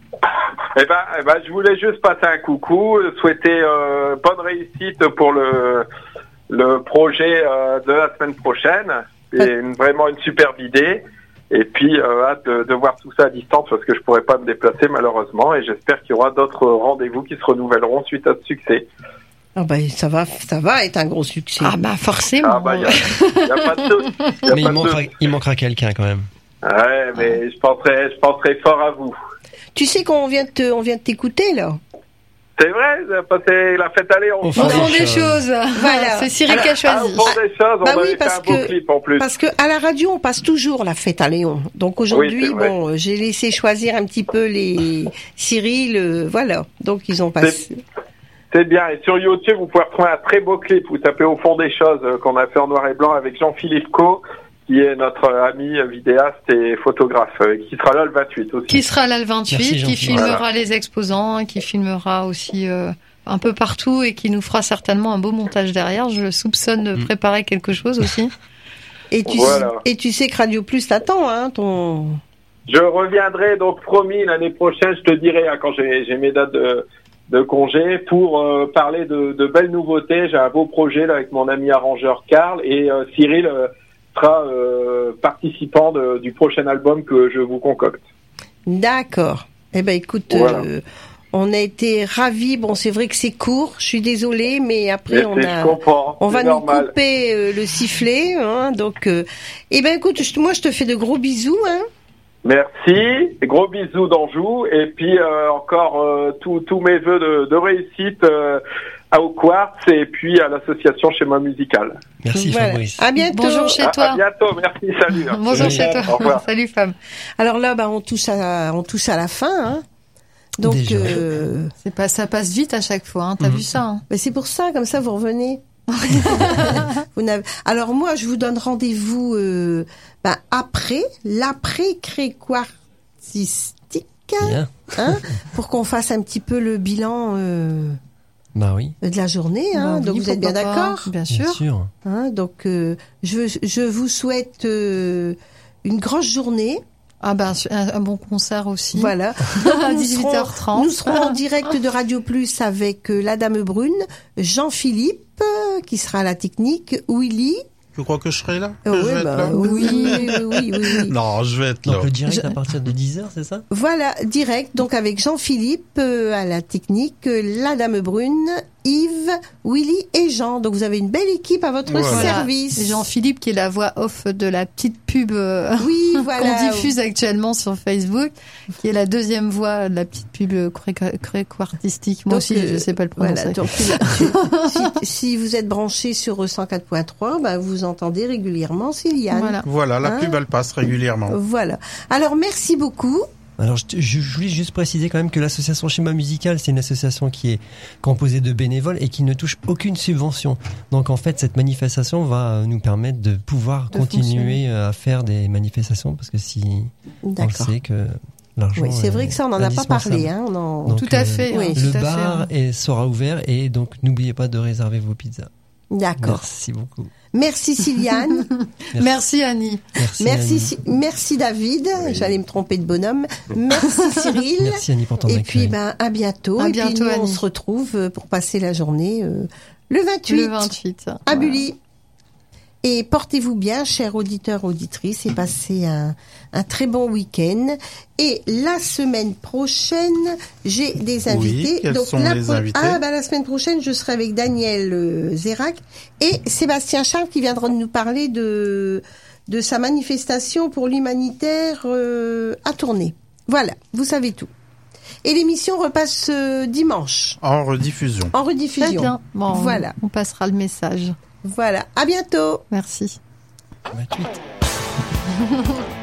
Eh ben, eh ben, je voulais juste passer un coucou, euh, souhaiter euh, bonne réussite pour le le projet euh, de la semaine prochaine. C'est une- vraiment une superbe idée. Et puis, euh, hâte de, de voir tout ça à distance parce que je pourrais pas me déplacer malheureusement. Et j'espère qu'il y aura d'autres rendez-vous qui se renouvelleront suite à ce succès.
ah bah, ça va, ça va être un gros succès.
Ah bah forcément.
Ah bah, il y a, y a pas de doute. Y a
Mais
pas
il
de
manquera,
doute.
il manquera quelqu'un quand même.
Ouais, mais je penserai, je penserai fort à vous.
Tu sais qu'on vient de te, on vient de t'écouter, là.
C'est vrai, vous avez passé la fête à Léon.
Au
Au
fond
fond
des
des
choses.
choses.
Voilà.
C'est Cyril
Alors,
qui a
Ah, au
choisi.
fond des choses, on
Bah
avait
oui,
fait
parce
un beau
que-
clip en plus.
Parce que à la radio, on passe toujours la fête à Léon. Donc aujourd'hui,
Oui, c'est vrai.
bon, euh, j'ai laissé choisir un petit peu les Cyril, euh, voilà. Donc ils ont passé.
C'est bien. Et sur YouTube, vous pouvez retrouver un très beau clip. Vous tapez au fond des choses euh, qu'on a fait en noir et blanc avec Jean-Philippe Co, qui est notre ami euh, vidéaste et photographe, euh, qui sera là le vingt-huit aussi.
Qui sera là le vingt-huit,
Merci,
qui
Jean-Philippe.
filmera
Voilà.
les exposants, qui filmera aussi euh, un peu partout et qui nous fera certainement un beau montage derrière. Je le soupçonne de
Mm.
préparer quelque chose aussi.
Et tu,
Voilà.
et tu sais que Radio Plus t'attend, hein, ton.
Je reviendrai donc promis l'année prochaine, je te dirai hein, quand j'ai j'ai mes dates de, de congé pour euh, parler de, de belles nouveautés. J'ai un beau projet là avec mon ami arrangeur Karl et euh, Cyril euh, sera euh, participant de- du prochain album que je vous concocte.
D'accord. Eh ben écoute,
Voilà.
euh, on a été ravis. Bon, c'est vrai que c'est court. Je suis désolée, mais après
Mais
on
c'est-
a.
je comprends,
On va
c'est
nous
normal.
couper euh, le sifflet, hein, donc. Euh, eh ben écoute, je- moi je te fais de gros bisous, hein.
Merci, gros bisous d'Anjou et puis euh, encore euh, tous tous mes vœux de, de réussite euh, au Quartz et puis à l'association Schéma Musical.
Merci
Voilà.
Fabrice.
À bientôt.
Bonjour chez
À, à
toi.
bientôt, merci, salut. hein.
Bonjour
Salut.
chez
Au
toi.
revoir.
Salut Fab.
Alors là, bah, on touche à, on touche à la fin, hein. Donc,
Déjà.
euh,
C'est pas, ça passe vite à chaque fois. Hein. T'as
Mhm.
vu ça hein.
mais c'est pour ça, comme ça, vous revenez. Vous n'avez- Alors moi, je vous donne rendez-vous euh, bah, après, l'après-cré-quartistique,
Bien.
hein, pour qu'on fasse un petit peu le bilan euh,
Bah oui,
de la journée. Hein.
Bah
Donc
oui,
vous êtes bien
pourquoi pas.
d'accord,
Bien
bien
sûr.
sûr.
hein. Donc euh, je, je vous souhaite euh, une grosse journée.
Ah ben, un, un bon concert aussi.
Voilà.
À dix-huit heures trente.
Nous serons en direct de Radio Plus avec euh, la Dame Brune, Jean-Philippe, euh, qui sera à la technique, Willy.
Tu crois que je serai là?
Oh,
Que je
ouais,
vais
bah,
être là
oui, oui, oui, oui, oui, oui.
Non, je vais être là.
Donc le direct
Je-
à partir de dix heures, c'est ça?
Voilà, direct, donc avec Jean-Philippe euh, à la technique, euh, la Dame Brune, Yves, Willy et Jean. Donc vous avez une belle équipe à votre
Voilà.
service.
Et Jean-Philippe qui est la voix off de la petite pub euh,
Oui, voilà.
qu'on diffuse actuellement sur Facebook, qui est la deuxième voix de la petite pub créco-artistique. Moi
Donc,
aussi,
euh,
je sais pas le prononcer.
Voilà, donc, si, si vous êtes branché sur cent quatre point trois, bah, vous entendez régulièrement Siliane.
Voilà.
Voilà, la
Hein
pub, elle passe régulièrement.
Voilà. Alors, merci beaucoup.
Alors, je, je, je voulais juste préciser quand même que l'association Schéma Musical, c'est une association qui est composée de bénévoles et qui ne touche aucune subvention. Donc, en fait, cette manifestation va nous permettre de pouvoir
De
continuer à faire des manifestations parce que si on
D'accord.
sait que l'argent.
Oui, c'est vrai
est
que ça, on n'en a pas parlé.
indispensable.
Hein, on en...
Donc,
Tout à fait,
oui,
le
tout à
bar
fait.
est, sera ouvert et donc n'oubliez pas de réserver vos pizzas.
D'accord.
Merci beaucoup.
Merci Siliane.
Merci.
Merci Annie.
Merci,
Merci,
Annie.
Si- merci David. J'allais me tromper de bonhomme. Merci Cyril.
Merci Annie pour ton
Et
accueil.
puis, ben, à bientôt.
À
Et puis,
bientôt,
nous, on
Annie.
se retrouve euh, pour passer la journée euh, le vingt-huit.
Le vingt-huit.
À
Voilà.
Bully. Et portez-vous bien, chers auditeurs, auditrices, et passez un, un très bon week-end. Et la semaine prochaine, j'ai des invités.
quels sont
la
les invités
Ah, bah, la semaine prochaine, je serai avec Daniel euh, Zérac et Sébastien Charles qui viendra nous parler de, de sa manifestation pour l'humanitaire euh, à Tournai. Voilà, vous savez tout. Et l'émission repasse euh, dimanche,
En rediffusion.
en
Très
rediffusion.
bien. Bon,
Voilà.
On passera le message.
Voilà, à bientôt.
Merci.
vingt-huit.